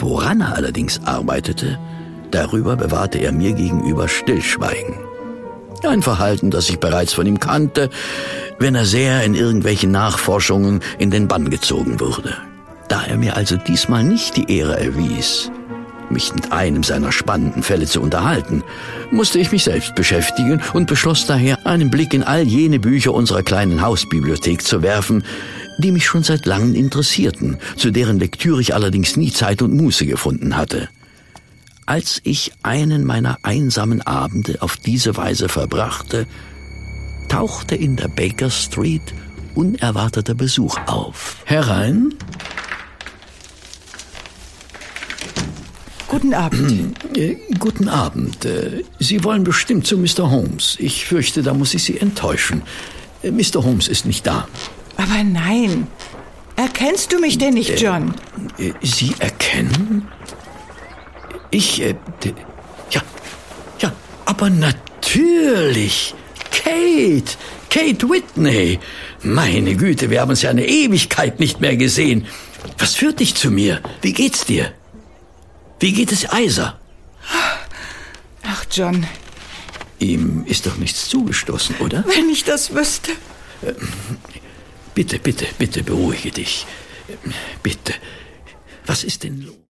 Woran er allerdings arbeitete, darüber bewahrte er mir gegenüber Stillschweigen. Ein Verhalten, das ich bereits von ihm kannte, wenn er sehr in irgendwelchen Nachforschungen in den Bann gezogen wurde. Da er mir also diesmal nicht die Ehre erwies, mich mit einem seiner spannenden Fälle zu unterhalten, musste ich mich selbst beschäftigen und beschloss daher, einen Blick in all jene Bücher unserer kleinen Hausbibliothek zu werfen, die mich schon seit langem interessierten, zu deren Lektüre ich allerdings nie Zeit und Muße gefunden hatte. Als ich einen meiner einsamen Abende auf diese Weise verbrachte, tauchte in der Baker Street unerwarteter Besuch auf. Herein? Guten Abend. Guten Abend. Sie wollen bestimmt zu Mr. Holmes. Ich fürchte, da muss ich Sie enttäuschen. Mr. Holmes ist nicht da. Aber nein. Erkennst du mich denn nicht, John? Sie erkennen? Ja, aber natürlich. Kate Whitney. Meine Güte, wir haben uns ja eine Ewigkeit nicht mehr gesehen. Was führt dich zu mir? Wie geht's dir? Wie geht es Isa? Ach, John. Ihm ist doch nichts zugestoßen, oder? Wenn ich das wüsste. Bitte, beruhige dich. Bitte. Was ist denn los?